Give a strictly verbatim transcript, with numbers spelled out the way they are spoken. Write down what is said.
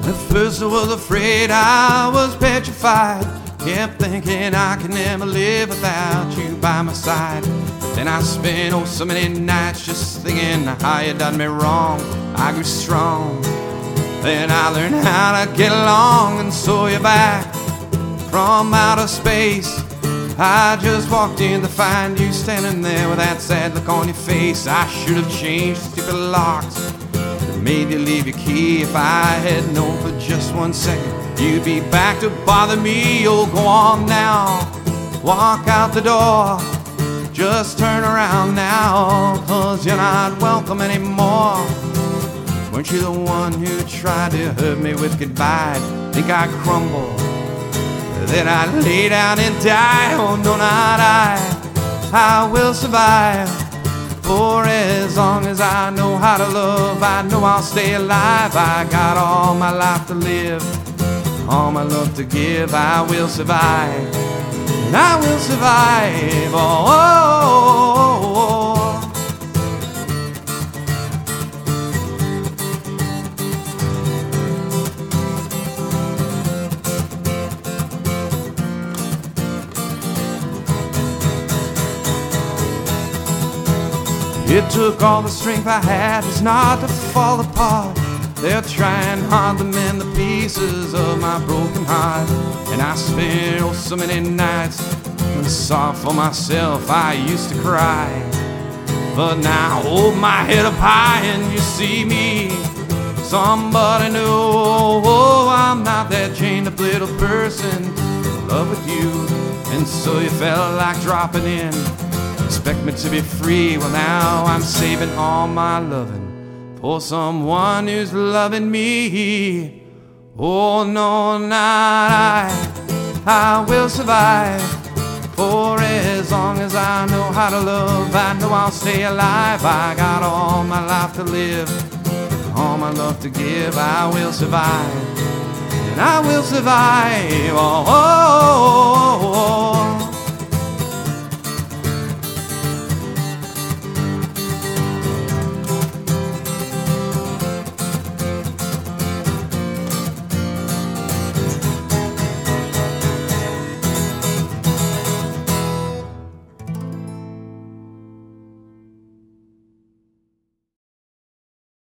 At first I was afraid, I was petrified. Kept thinking I could never live without you by my side. Then I spent oh so many nights just thinking how you done me wrong. I grew strong. Then I learned how to get along, and so you're back from outer space. I just walked in to find you standing there with that sad look on your face. I should have changed the stupid locks that made you leave your key. If I had known for just one second you'd be back to bother me. Oh, go on now, walk out the door. Just turn around now, 'cause you're not welcome anymore. Weren't you the one who tried to hurt me with goodbye? Think I'd crumble, then I'd lay down and die. Oh no, not I, I will survive. For as long as I know how to love, I know I'll stay alive. I got all my life to live, all my love to give. I will survive, and I will survive. Oh, oh, oh, oh. It took all the strength I had just not to fall apart. They're trying hard to mend the pieces of my broken heart. And I spent oh so many nights sorry for myself. I used to cry, but now I hold my head up high and you see me. Somebody new. Oh, I'm not that chained up little person in love with you. And so you felt like dropping in, expect me to be free. Well, now I'm saving all my loving for someone who's loving me. Oh no, not I, I will survive. For as long as I know how to love, I know I'll stay alive. I got all my life to live, all my love to give. I will survive, and I will survive. Oh, oh, oh, oh.